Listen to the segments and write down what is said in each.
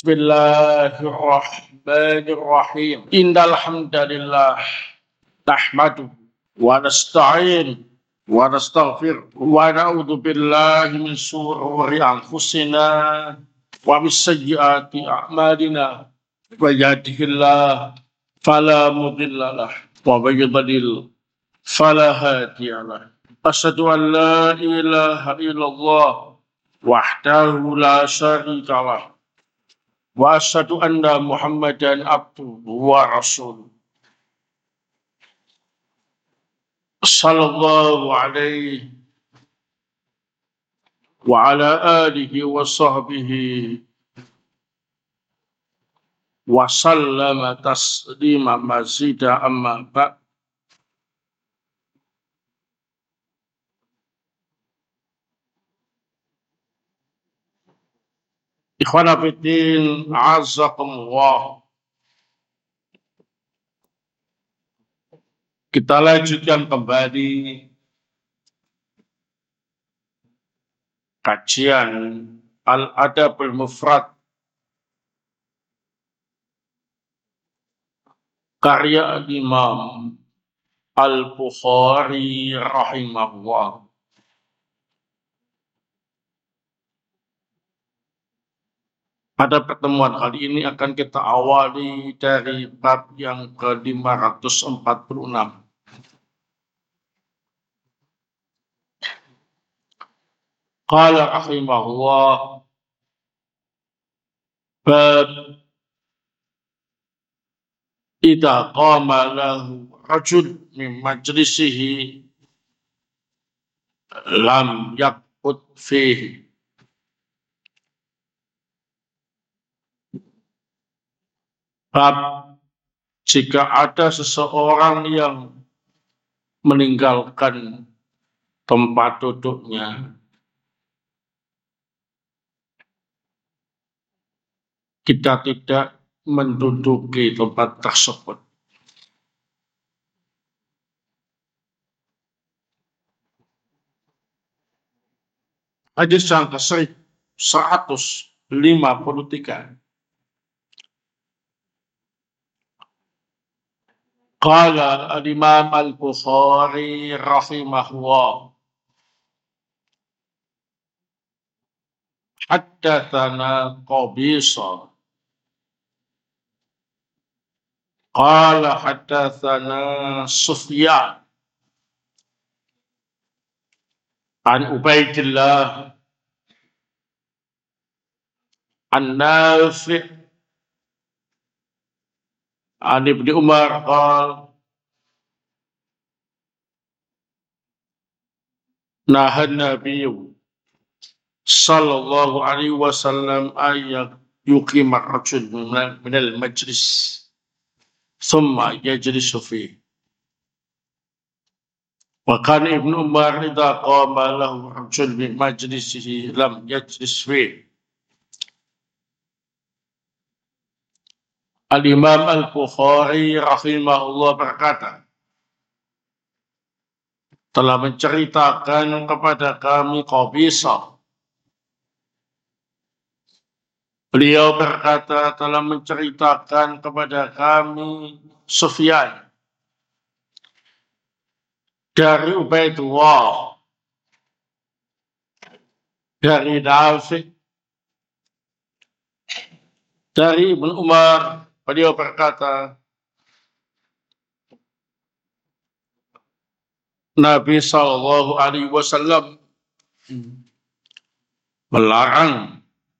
Bismillahirrahmanirrahim. Innal hamdalillah nahmaduhu wa nasta'in wa nastaghfir wa na'udzu billahi min shururi anfusina wa min sayyiati a'malina. May yahdihillahu fala mudilla lahu wa may yudlil fala hadiya lahu. Asyhadu an la ilaha illallah wahdahu la syarika lahu wa asyhadu anna Muhammadan abduhu wa rasuluh. Sallallahu alaihi wa ala alihi wa sahbihi wa sallama taslima mazida amma ba'd. Ikhwana fiddin, azakumullah. Kita lanjutkan kembali kajian Al-Adabul Mufrad karya Imam Al-Bukhari rahimahullah. Pada pertemuan kali ini akan kita awali dari bab yang ke-546. Qala rahimahullah, bab idza qama lahu rajul min majlisihi lam yaqut fihi. Bab jika ada seseorang yang meninggalkan tempat duduknya, kita tidak menduduki tempat tersebut. Hadis yang ke-153. Qala al-Imam Al-Bukhari rahimahullah, haddatsana Qabisa qala haddatsana Sufyan an Ubaidillah an Nafi' an Ibnu Umar qala nahan Nabiyyu sallallahu alaihi wasallam ayat yuqima rajul minal majlis thumma yajlisu fihi. Wa kana Ibnu Umar idza qama lahu rajul min majlisihi lam yajlis fihi. Al-Imam Al-Bukhari rahimahullah berkata, telah menceritakan kepada kami Qabisa. Beliau berkata telah menceritakan kepada kami Sufyan dari Ubaidullah dari Nafi' dari Ibnu Umar. Beliau berkata, Nabi Sallallahu Alaihi Wasallam melarang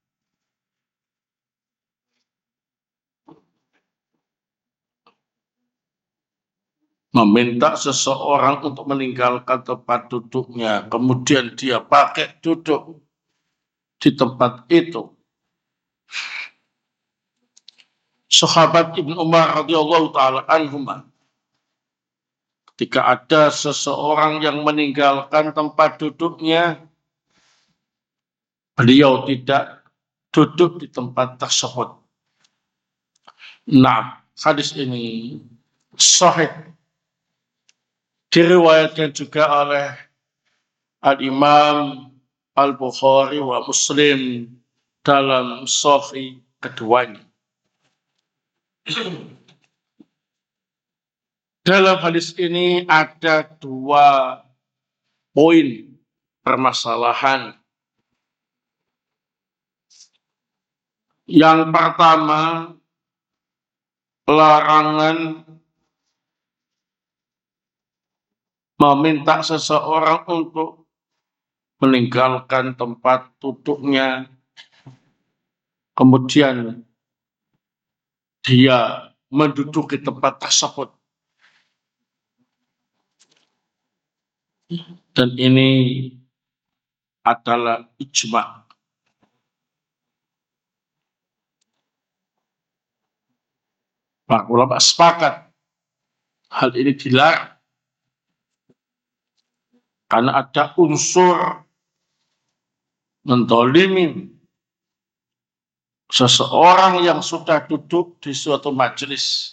meminta seseorang untuk meninggalkan tempat duduknya, kemudian dia pakai duduk di tempat itu. Sahabat Ibnu Umar radhiyallahu taala anhuma, ketika ada seseorang yang meninggalkan tempat duduknya, beliau tidak duduk di tempat tersebut. Nah, hadis ini sahih, diriwayatkan juga oleh Al-Imam Al-Bukhari wa Muslim dalam Sahih keduanya. Dalam hadis ini ada 2 poin permasalahan. Yang pertama, larangan meminta seseorang untuk meninggalkan tempat duduknya, kemudian dia menduduki tempat tersebut. Dan ini adalah ijma'. Para ulama sepakat hal ini dilarang karena ada unsur mendolimi seseorang yang sudah duduk di suatu majelis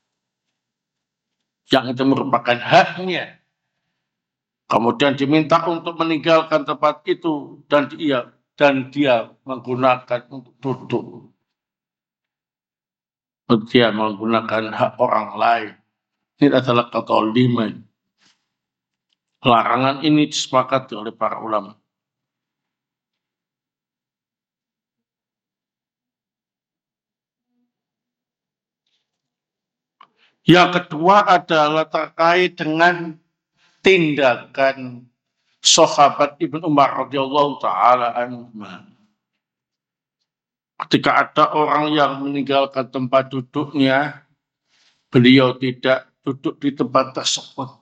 yang itu merupakan haknya, kemudian diminta untuk meninggalkan tempat itu dan dia menggunakan untuk duduk. Dia menggunakan hak orang lain. Ini adalah kezaliman. Larangan ini disepakati oleh para ulama. Yang kedua adalah terkait dengan tindakan sahabat Ibnu Umar radhiyallahu taala anhu. Ketika ada orang yang meninggalkan tempat duduknya, beliau tidak duduk di tempat tersebut.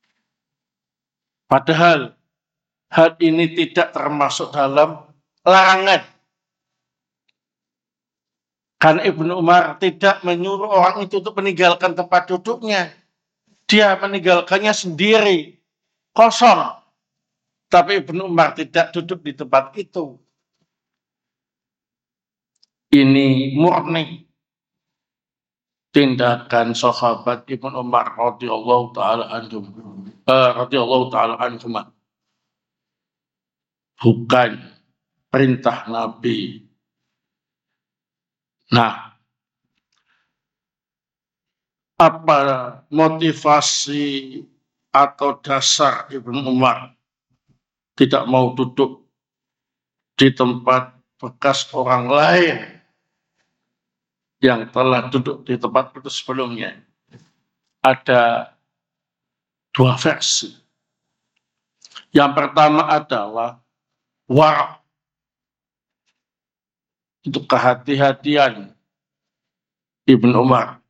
Padahal hal ini tidak termasuk dalam larangan. Karena Ibnu Umar tidak menyuruh orang itu untuk meninggalkan tempat duduknya. Dia meninggalkannya sendiri, kosong. Tapi Ibnu Umar tidak duduk di tempat itu. Ini murni tindakan sahabat Ibnu Umar radhiyallahu taala anhum. Bukan perintah Nabi. Nah, apa motivasi atau dasar Ibnu Umar tidak mau duduk di tempat bekas orang lain yang telah duduk di tempat itu sebelumnya? Ada 2 versi. Yang pertama adalah wara', itu kehati-hatian Ibnu Umar.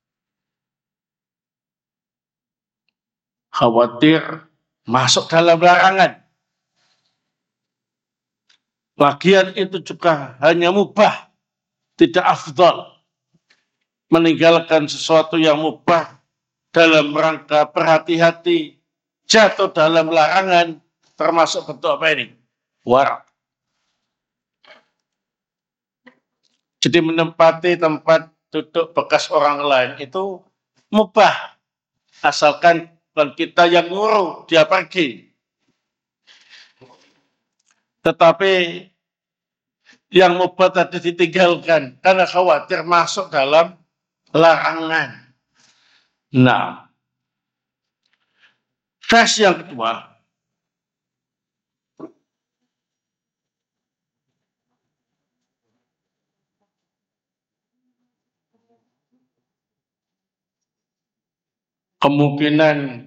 Khawatir masuk dalam larangan. Lagian itu juga hanya mubah, tidak afdal. Meninggalkan sesuatu yang mubah dalam rangka berhati-hati jatuh dalam larangan, termasuk bentuk apa ini? Wara'. Jadi menempati tempat duduk bekas orang lain itu mubah, asalkan kita yang nyuruh dia pergi. Tetapi yang mubah tadi ditinggalkan karena khawatir masuk dalam larangan. Nah, versi yang kedua, kemungkinan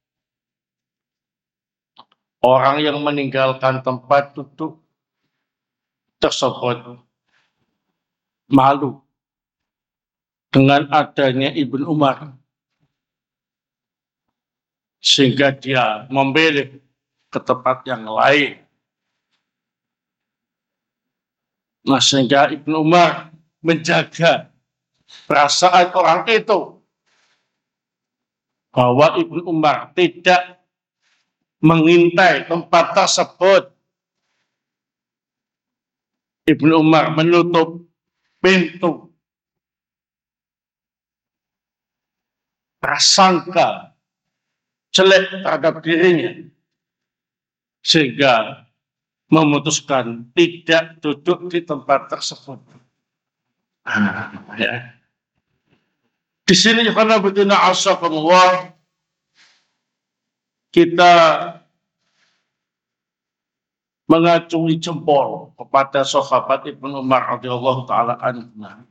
orang yang meninggalkan tempat duduk tersebut malu dengan adanya Ibnu Umar, sehingga dia memilih ke tempat yang lain. Nah, sehingga Ibnu Umar menjaga perasaan orang itu, bahwa Ibnu Umar tidak mengintai tempat tersebut. Ibnu Umar menutup pintu prasangka jelek terhadap dirinya, sehingga memutuskan tidak duduk di tempat tersebut. Ya. Di sini karena betina asakumullah, kita mengacungi jempol kepada sahabat Ibnu Umar radhiyallahu taala anhu.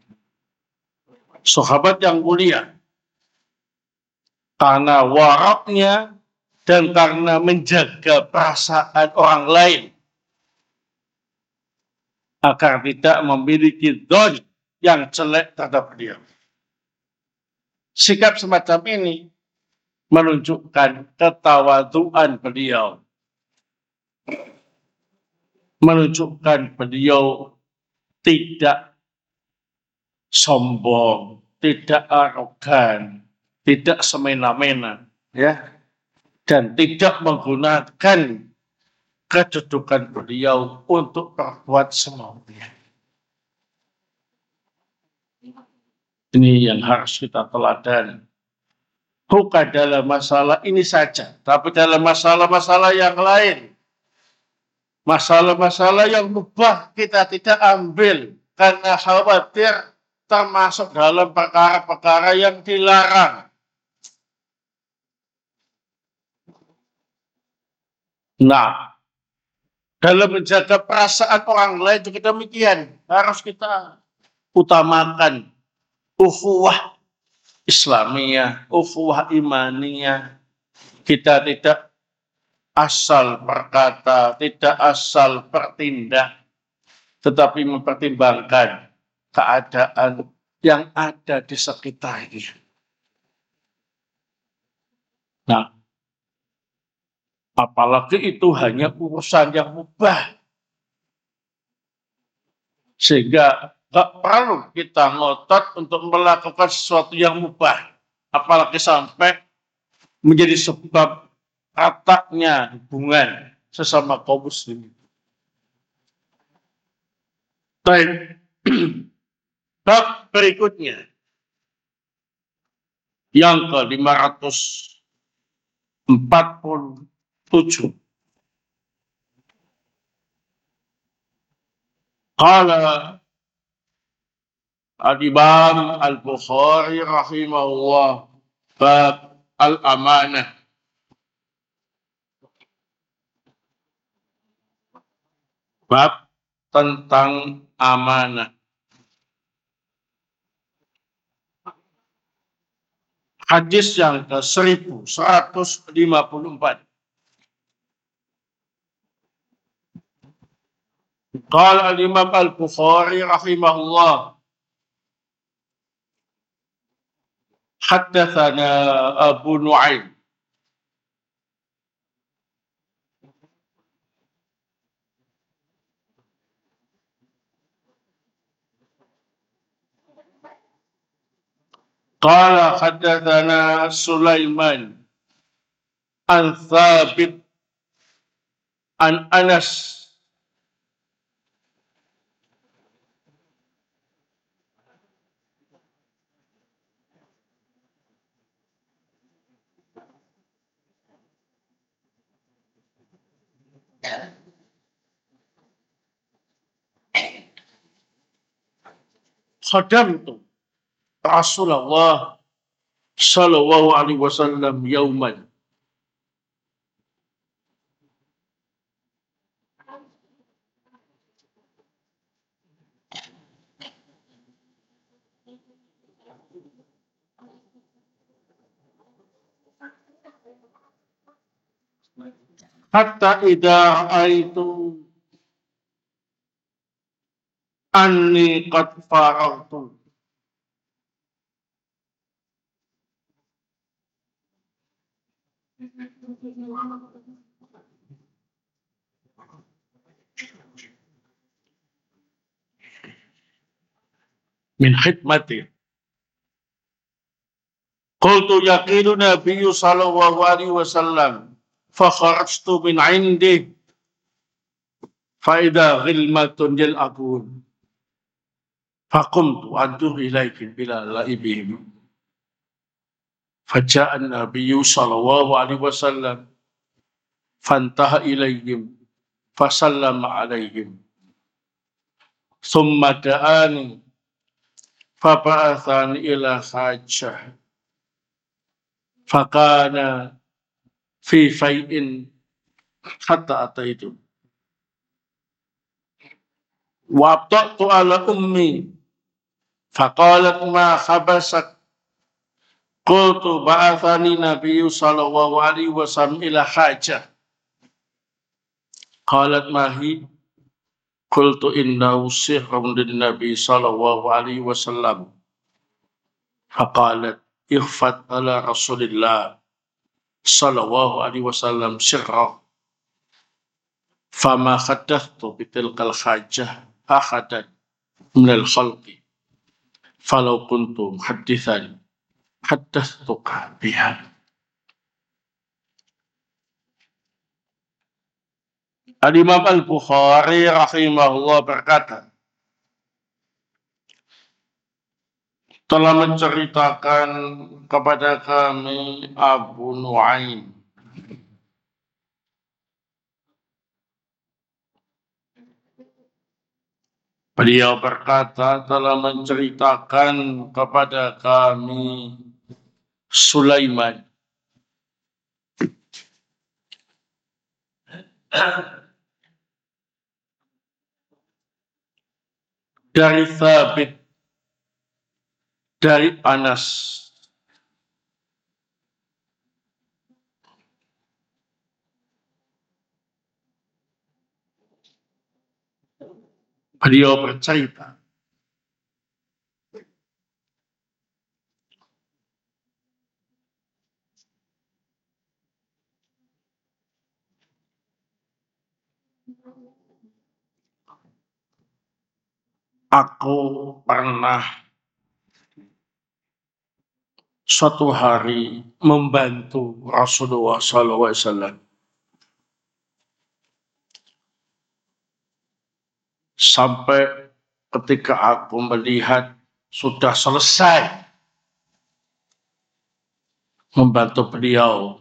Sahabat yang mulia karena waraknya dan karena menjaga perasaan orang lain agar tidak memiliki dhon yang jelek terhadap beliau. Sikap semacam ini menunjukkan ketawaduan beliau, menunjukkan beliau tidak sombong, tidak arogan, tidak semena-mena, ya, dan tidak menggunakan kedudukan beliau untuk berbuat semaunya. Ini yang harus kita teladani. Bukan dalam masalah ini saja, tapi dalam masalah-masalah yang lain. Masalah-masalah yang mubah kita tidak ambil karena khawatir termasuk dalam perkara-perkara yang dilarang. Nah, dalam menjaga perasaan orang lain juga demikian. Harus kita utamakan ukhuwah Islamiyah, ukhuwah imaniyah. Kita tidak asal berkata, tidak asal bertindak, tetapi mempertimbangkan keadaan yang ada di sekitarnya. Nah, apalagi itu hanya urusan yang mubah. Sehingga nggak perlu kita ngotot untuk melakukan sesuatu yang mubah. Apalagi sampai menjadi sebab retaknya hubungan sesama kaum muslimin. Baik. Bab berikutnya. Yang ke-547. Qala Al-Imam Al-Bukhari rahimahullah bab al-amanah. Bab tentang amanah. Hadis yang ke-1154. Qala al-Imam Al-Bukhari rahimahullah haddatsana Abu Nu'aim qala haddatsana Sulaiman an Thabit an Anas khadamtu Rasulullah sallallahu alaihi wasallam yauman. Hatta idza aitu anni qad faragtu min khidmati. Qultu yaqilu nabiyyu sallallahu alaihi wasallam fa kharajtu min indi fa idza ghilmatun yal'abun fa qumtu andur ilaikum bila laibihim fa ja'a an-nabiyyu sallallahu alaihi wasallam fantaha ilaihim fa sallama alaihim thumma da'ani Faba'athani ila hajjah. Fakana fi fai'in hatta ataitu. Wabta'tu ala ummi. Faqalat ma khabasak. Qultu ba'athani nabiyyu sallallahu alaihi wasallam ila hajjah. Qalat mahi. Qultu innahu sirrun lin nabi sallallahu alaihi wasallam. Faqalat ikhfat ala rasulillah sallallahu alaihi wasallam sirrah. Fama khaddathtu bitilkal hajjah ahadan minal khalqi. Falau kuntu muhaddithan haddathtuka biha. Al-Imam Al-Bukhari rahimahullah berkata, telah menceritakan kepada kami Abu Nuaim beliau berkata telah menceritakan kepada kami Sulaiman dari Thabit dari Anas. Beliau bercerita, aku pernah suatu hari membantu Rasulullah SAW sampai ketika aku melihat sudah selesai membantu beliau,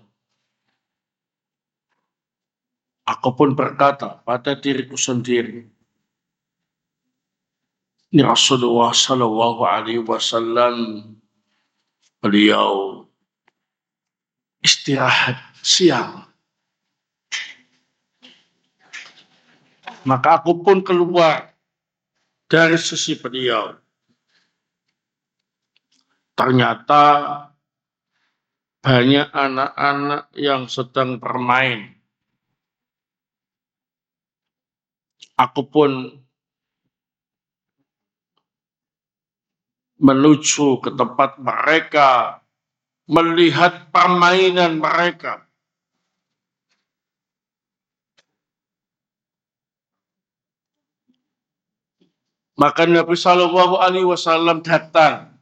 aku pun berkata pada diriku sendiri, ini Rasulullah Shallallahu Alaihi Wasallam beliau istirahat siang. Maka aku pun keluar dari sisi beliau. Ternyata banyak anak-anak yang sedang bermain. Aku pun menuju ke tempat mereka, melihat permainan mereka. Maka Nabi Shallallahu Alaihi Wasallam datang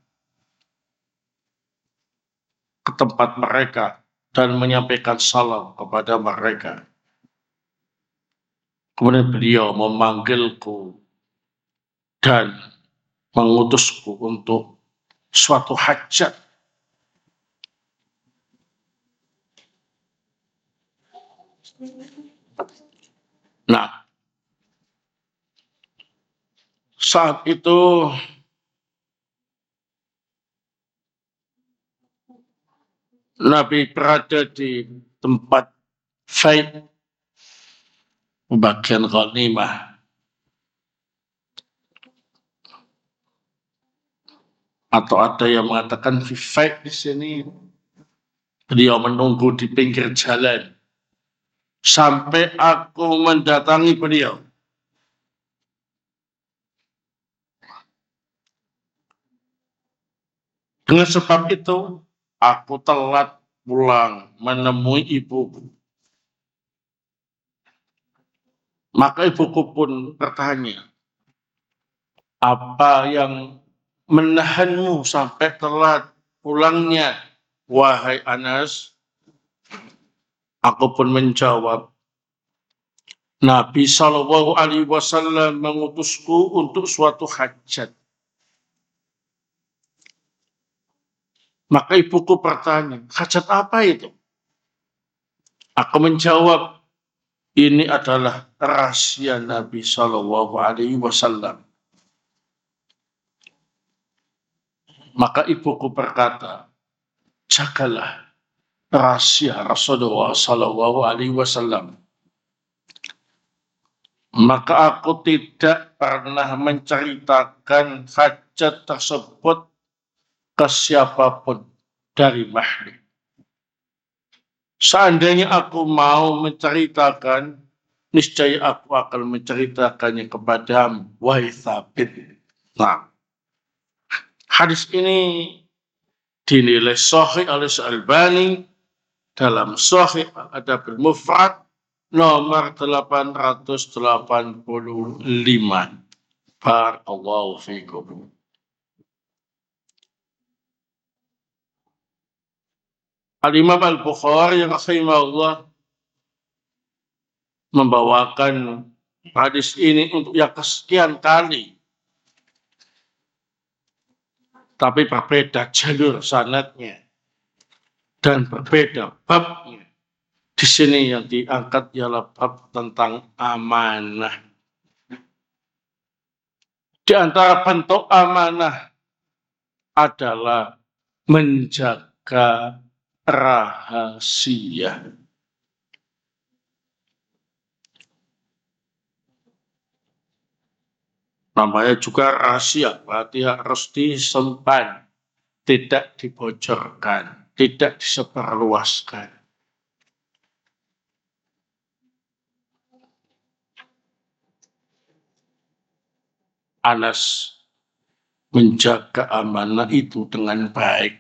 ke tempat mereka dan menyampaikan salam kepada mereka. Kemudian beliau memanggilku dan mengutusku untuk suatu hajat. Nah, saat itu Nabi berada di tempat Faid, pembagian ghanimah. Atau ada yang mengatakan Faid di sini. Beliau menunggu di pinggir jalan sampai aku mendatangi beliau. Dengan sebab itu, aku telat pulang menemui ibuku. Maka ibuku pun bertanya, apa yang menahanmu sampai telat pulangnya, wahai Anas? Aku pun menjawab, Nabi Shallallahu Alaihi Wasallam mengutusku untuk suatu hajat. Maka ibuku bertanya, hajat apa itu? Aku menjawab, ini adalah rahasia Nabi Shallallahu Alaihi Wasallam. Maka ibuku berkata, jagalah rahasia Rasulullah Sallallahu Alaihi Wasallam. Maka aku tidak pernah menceritakan hajat tersebut ke siapapun dari Mahdi. Seandainya aku mau menceritakan, niscaya aku akan menceritakannya kepadamu, wahai Thabit. Nah, hadis ini dinilai sahih oleh Al-Albani dalam Sahih Adabul Mufrad nomor 885. Barakallahu fiikum. Al-Imam Al-Bukhari rahimahullah membawakan hadis ini untuk yang kesekian kali, tapi berbeda jalur sanadnya dan berbeda babnya. Di sini yang diangkat ialah bab tentang amanah. Di antara bentuk amanah adalah menjaga rahasia. Namanya juga rahasia, berarti harus disimpan, tidak dibocorkan, tidak disebarluaskan. Anas menjaga amanah itu dengan baik.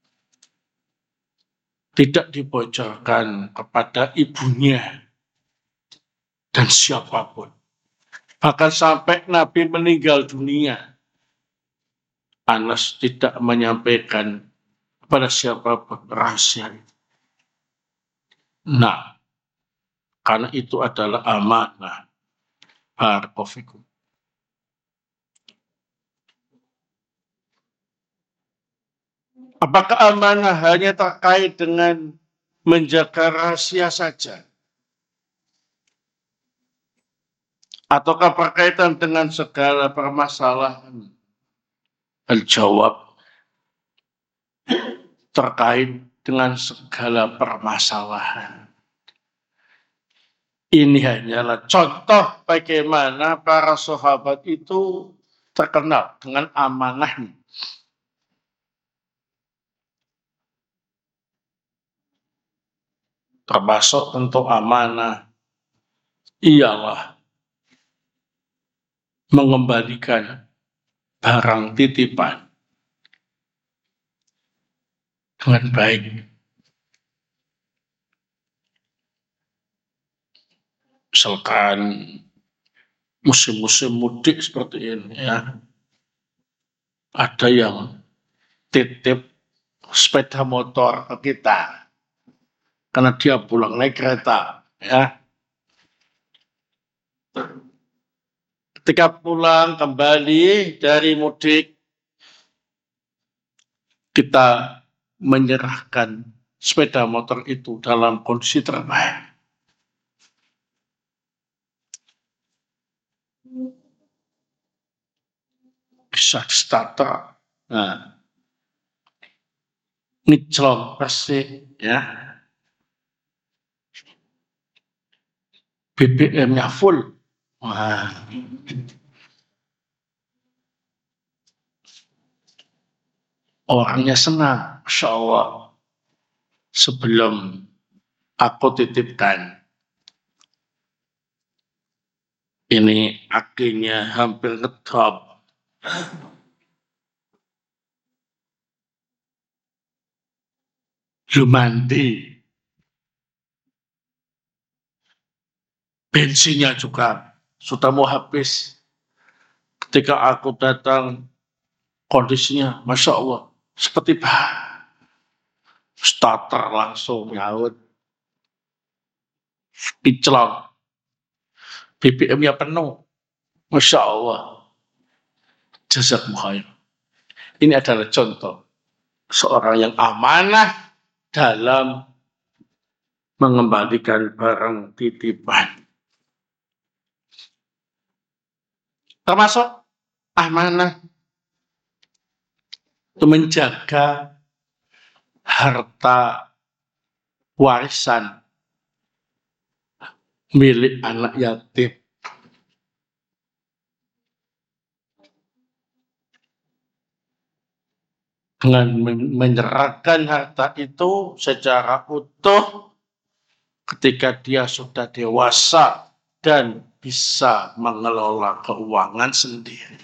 Tidak dibocorkan kepada ibunya dan siapapun. Bahkan sampai Nabi meninggal dunia, Anas tidak menyampaikan kepada siapapun rahasia itu. Nah, karena itu adalah amanah. Barakallahu. Apakah amanah hanya terkait dengan menjaga rahasia saja? Ataukah berkaitan dengan segala permasalahan? Al-jawab, terkait dengan segala permasalahan. Ini hanyalah contoh bagaimana para sahabat itu terkenal dengan amanahnya. Termasuk tentu amanah ialah mengembalikan barang titipan dengan baik. Misalkan musim-musim mudik seperti ini ya, ada yang titip sepeda motor ke kita karena dia pulang naik kereta ya. Ketika pulang kembali dari mudik, kita menyerahkan sepeda motor itu dalam kondisi terbaik. Bisa di starter, nah, ngeclong bersih ya, BBM-nya full. Wah. Orangnya senang, Masya Allah. Sebelum aku titipkan, ini akinya hampir ngedrop. Belum mandi. Bensinnya juga sudah mau habis. Ketika aku datang, kondisinya Masya Allah seperti starter langsung nyaut, kinclong, BBM-nya penuh, Masya Allah. Jazakumullah khair. Ini adalah contoh seorang yang amanah dalam mengembalikan barang titipan. Termasuk amanah menjaga harta warisan milik anak yatim. Dengan menyerahkan harta itu secara utuh ketika dia sudah dewasa dan bisa mengelola keuangan sendiri.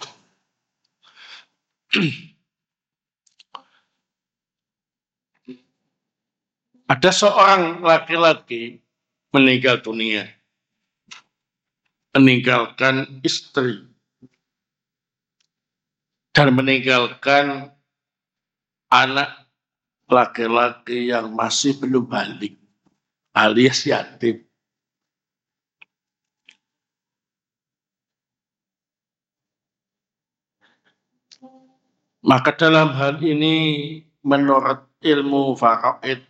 Ada seorang laki-laki meninggal dunia, meninggalkan istri, dan meninggalkan anak laki-laki yang masih belum balik, alias yatim. Maka dalam hal ini menurut ilmu faraid,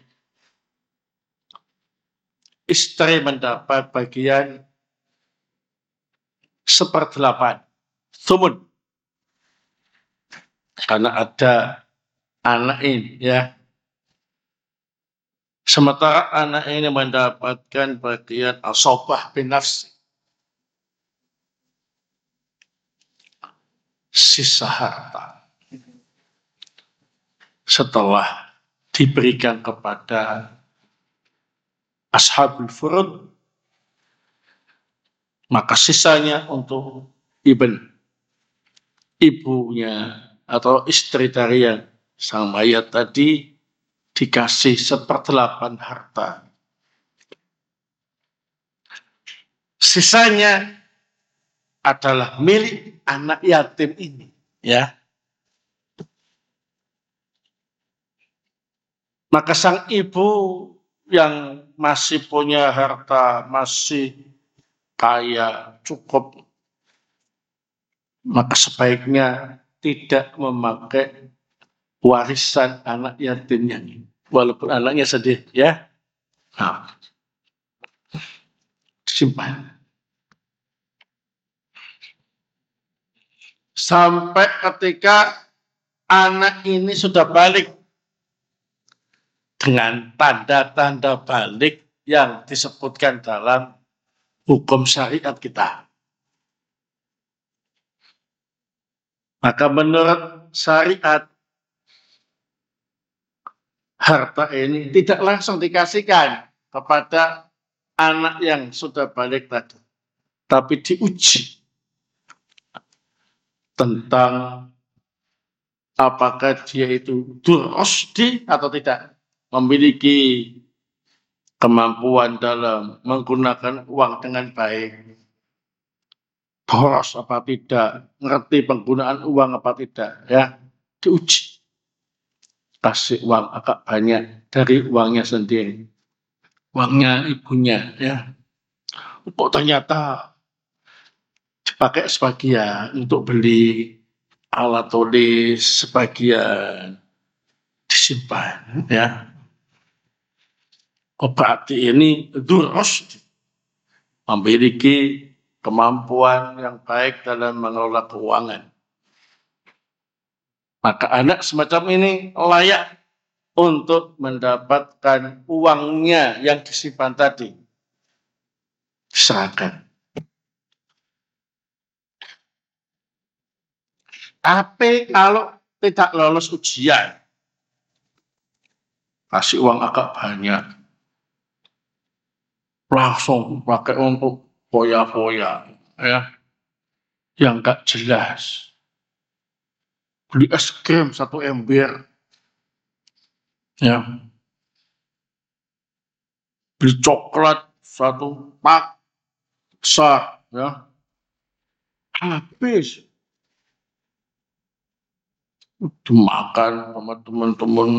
istri mendapat bagian 1/8 sumun, karena ada anak ini, ya. Sementara anak ini mendapatkan bagian asobah bin nafsi, sisa harta setelah diberikan kepada ashabul furud, maka sisanya untuk ibunya atau istri dari yang sang mayat tadi dikasih 1/8 harta. Sisanya adalah milik anak yatim ini, ya. Maka sang ibu yang masih punya harta, masih kaya, cukup, maka sebaiknya tidak memakai warisan anak yatimnya, walaupun anaknya sedih, ya. Nah, simpan sampai ketika anak ini sudah balik dengan tanda-tanda balik yang disebutkan dalam hukum syariat kita. Maka menurut syariat, harta ini tidak langsung dikasihkan kepada anak yang sudah balik tadi, tapi diuji tentang apakah dia itu durrosdi atau tidak, memiliki kemampuan dalam menggunakan uang dengan baik, boros apa tidak, ngerti penggunaan uang apa tidak, ya, diuji. Kasih uang agak banyak dari uangnya sendiri, uangnya ibunya, ya. Kok ternyata dipakai sebagian untuk beli alat tulis, sebagian disimpan, ya. Oh, berarti ini durros, memiliki kemampuan yang baik dalam mengelola keuangan. Maka anak semacam ini layak untuk mendapatkan uangnya yang disimpan tadi, diserahkan. Tapi kalau tidak lolos ujian, kasih uang agak banyak, langsung pakai untuk foya-foya, ya, yang gak jelas. Beli es krim 1 ember, ya, beli coklat 1 pak besar, ya, habis dimakan sama teman-teman.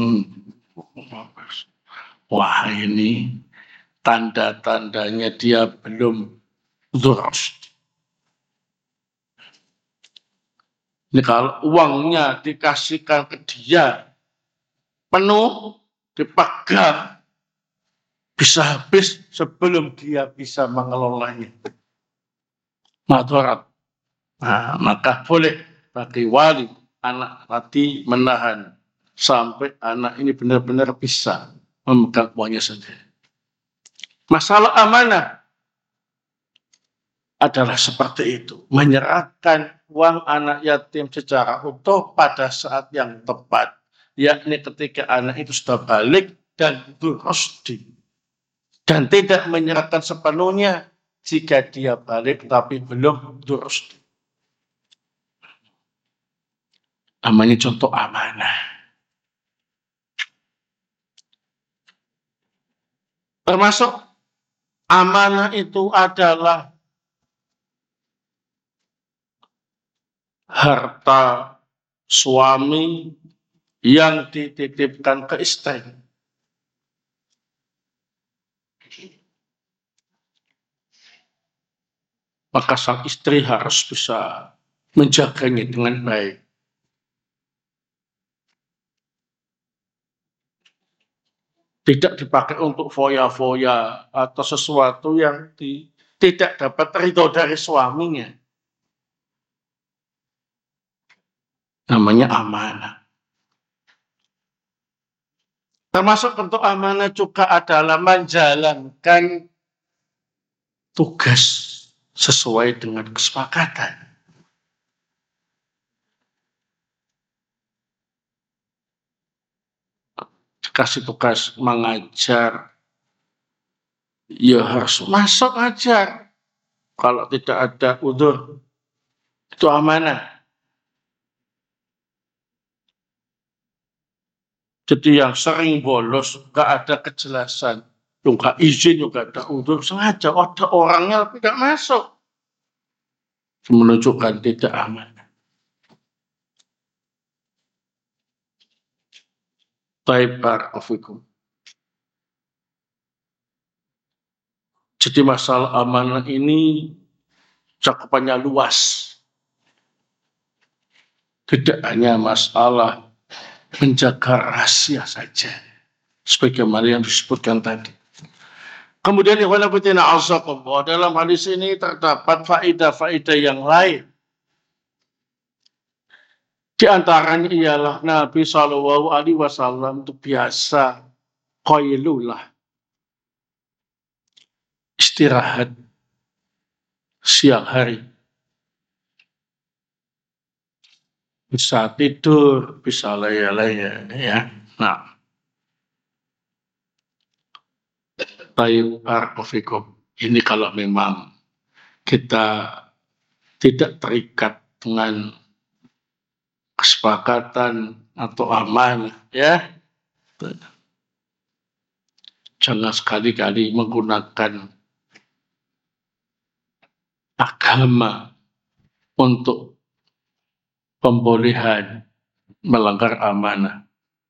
Wah, ini tanda-tandanya dia belum durus. Ini kalau uangnya dikasihkan ke dia penuh, dipegang, bisa habis sebelum dia bisa mengelolanya. Madarat. Nah, maka boleh bagi wali anak tadi menahan sampai anak ini benar-benar bisa memegang uangnya sendiri. Masalah amanah adalah seperti itu, menyerahkan uang anak yatim secara utuh pada saat yang tepat, yakni ketika anak itu sudah balik dan durusdi, dan tidak menyerahkan sepenuhnya jika dia balik tapi belum durusdi. Namanya contoh amanah. Termasuk amanah itu adalah harta suami yang dititipkan ke istri. Maka sang istri harus bisa menjaganya dengan baik. Tidak dipakai untuk foya-foya atau sesuatu yang tidak dapat ridho dari suaminya. Namanya amanah. Termasuk bentuk amanah juga adalah menjalankan tugas sesuai dengan kesepakatan. Kasih tugas mengajar, ya harus masuk ajar. Kalau tidak ada udzur, itu amanah. Jadi yang sering bolos, nggak ada kejelasan, nggak izin juga ada udzur, sengaja ada orangnya tapi nggak masuk, menunjukkan tidak amanah. Baik, barakallahu. Jadi masalah amanah ini cakupannya luas. Tidak hanya masalah menjaga rahasia saja, sebagaimana yang disebutkan tadi. Kemudian dalam hadis ini terdapat faedah-faedah yang lain. Di antaranya ialah Nabi Shallallahu Alaihi Wasallam itu biasa qailulah, istirahat siang hari, bisa tidur, bisa laya-laya, ya. Nah, baik, ini kalau memang kita tidak terikat dengan kesepakatan atau amanah, ya. Jangan sekali-kali menggunakan agama untuk pembolehan melanggar amanah.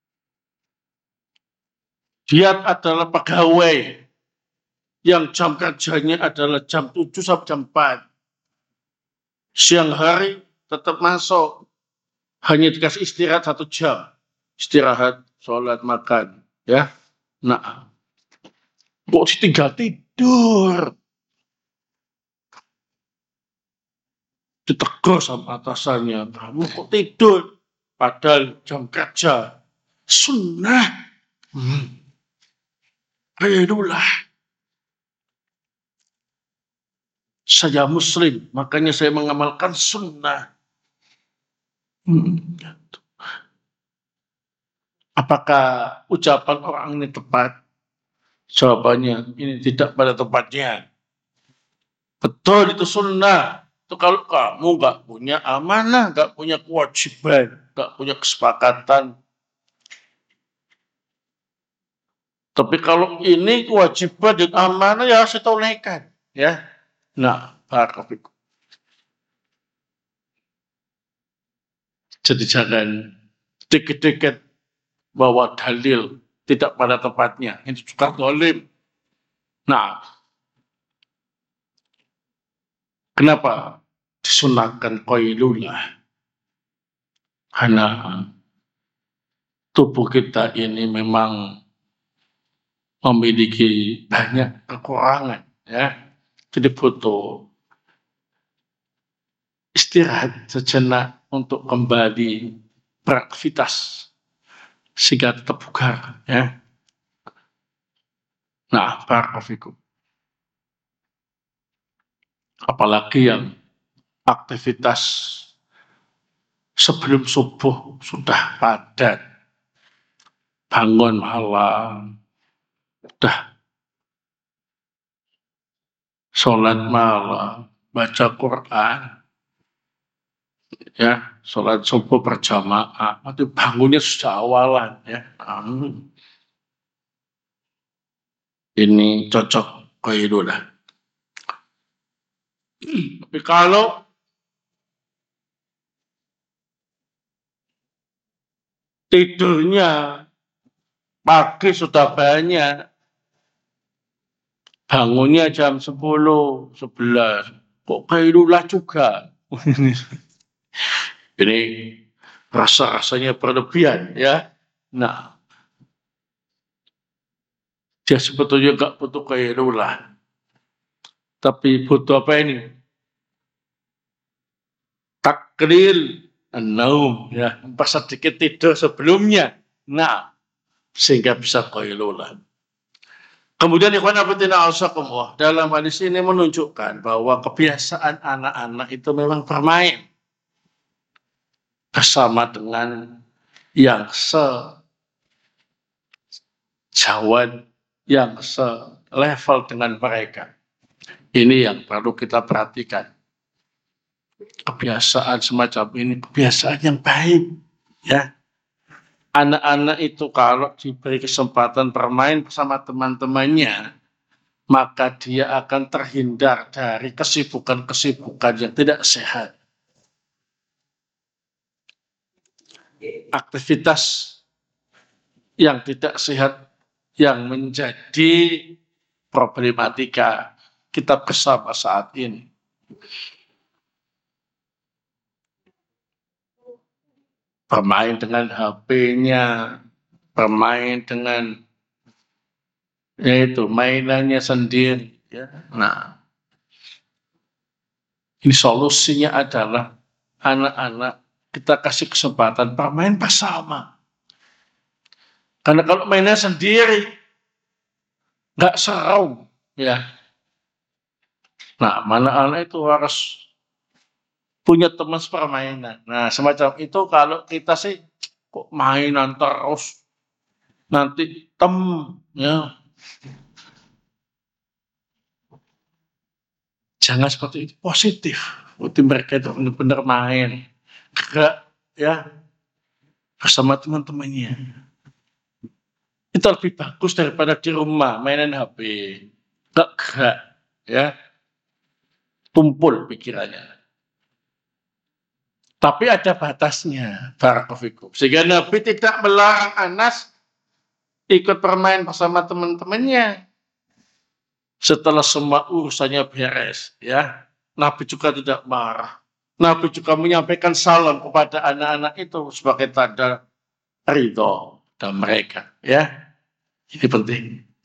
Dia adalah pegawai yang jam kerjanya adalah jam 7 sampai jam 4. Siang hari tetap masuk, hanya dikasih istirahat 1 jam. Istirahat, sholat, makan, ya. Nah, kok tinggal tidur? Ditegur sama atasannya, kamu kok tidur? Padahal jam kerja. Sunnah. Itulah. Saya muslim, makanya saya mengamalkan sunnah. Apakah ucapan orang ini tepat? Jawabannya, ini tidak pada tempatnya. Betul, itu sunnah. Itu kalau kamu nggak punya amanah, nggak punya kewajiban, nggak punya kesepakatan. Tapi kalau ini kewajiban dan amanah ya harus ditunaikan, ya. Nah, barakallahu. Jadi jangan dikit-dikit bawa dalil tidak pada tempatnya. Ini juga zalim. Nah, kenapa disunahkan qailulah? Karena tubuh kita ini memang memiliki banyak kekurangan, ya. Jadi butuh istirahat sejenak untuk kembali beraktivitas sehingga tetap bugar, ya. Nah, barakallahu. Apalagi yang aktivitas sebelum subuh sudah padat, bangun malam, sudah sholat malam, baca Quran, ya, sholat subuh berjamaah, itu bangunnya sudah awalan, ya. Ini cocok kaidolah. Tapi kalau tidurnya pagi sudah banyak, bangunnya jam 10, 11, kok kaidolah juga. Ini rasa-rasanya berlebihan, ya. Nah, dia sebetulnya nggak butuh kaidolah, tapi butuh apa ini? Takril naum, ya, sedikit tidur sebelumnya. Nah, sehingga bisa kaidolah. Kemudian ikhwan fillah azakumullah, dalam hadis ini menunjukkan bahwa kebiasaan anak-anak itu memang bermain bersama dengan yang sejauhan, yang selevel dengan mereka. Ini yang perlu kita perhatikan. Kebiasaan semacam ini kebiasaan yang baik, ya. Anak-anak itu kalau diberi kesempatan bermain bersama teman-temannya, maka dia akan terhindar dari kesibukan-kesibukan yang tidak sehat. Aktivitas yang tidak sehat yang menjadi problematika kita bersama saat ini. Bermain dengan HP-nya, bermain dengan yaitu mainannya sendiri, ya. Nah, ini solusinya adalah anak-anak kita kasih kesempatan bermain bersama. Karena kalau mainnya sendiri nggak seru, ya. Nah, mana anak itu harus punya teman sepermainan. Nah, semacam itu kalau kita sih kok mainan terus nanti ya. Jangan seperti itu, positif. Untuk mereka itu benar-benar main, gerak, ya, bersama teman-temannya. Itu lebih bagus daripada di rumah mainan HP, gak gerak, ya, tumpul pikirannya. Tapi ada batasnya, barakallahu. Sehingga Nabi tidak melarang Anas ikut bermain bersama teman-temannya setelah semua urusannya beres, ya. Nabi juga tidak marah. Nabi juga menyampaikan salam kepada anak-anak itu sebagai tanda ridho dan mereka, ya. Ini penting.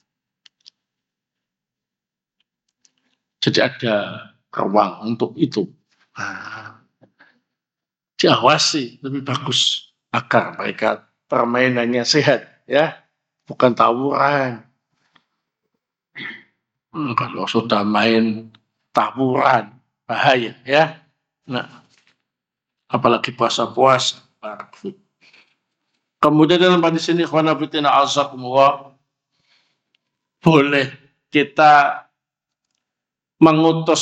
Jadi ada ruang untuk itu. Nah, diawasi lebih bagus agar mereka permainannya sehat, ya, bukan tawuran. Kalau sudah main tawuran bahaya, ya. Nah, apalagi puasa-puasa. Kemudian dalam hadis ini boleh kita mengutus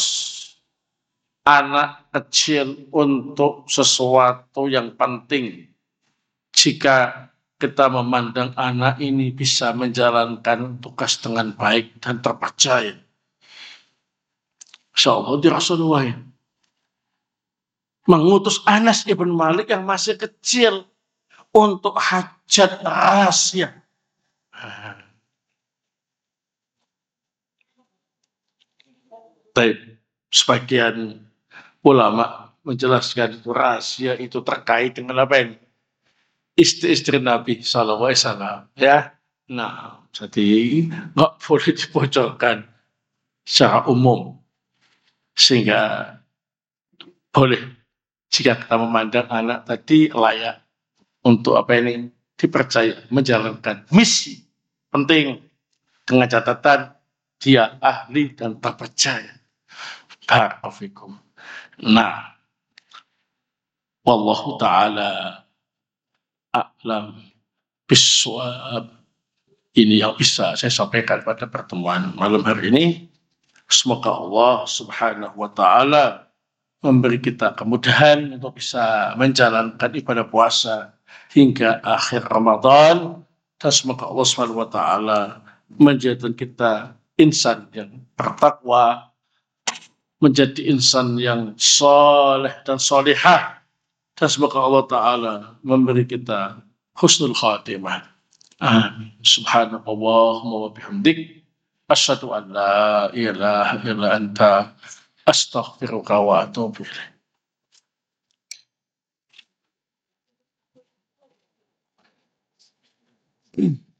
anak kecil untuk sesuatu yang penting jika kita memandang anak ini bisa menjalankan tugas dengan baik dan terpercaya. Insyaallah di Rasulullah mengutus Anas ibn Malik yang masih kecil untuk hajat rahasia. Baik, sebagian ulama menjelaskan itu rahasia itu terkait dengan apa ini? Istri-istri Nabi Sallallahu Alaihi Wasallam, ya. Nah, jadi nggak boleh dibocorkan secara umum, sehingga boleh jika kita memandang anak tadi layak untuk dipercaya menjalankan misi penting dengan catatan dia ahli dan terpercaya. Barakallahu. Nah, wallahu taala a'lam bishawab. Ini yang bisa saya sampaikan pada pertemuan malam hari ini. Semoga Allah Subhanahu wa taala memberi kita kemudahan untuk bisa menjalankan ibadah puasa hingga akhir Ramadan, dan semoga Allah Subhanahu wa taala menjadikan kita insan yang bertakwa, menjadi insan yang soleh dan solihah, dan semoga Allah taala memberi kita husnul khatimah. Amin. Subhanallahumma wa bihamdik, asyhadu an la ilaha illa anta, astaghfiruka wa atubu ilaik.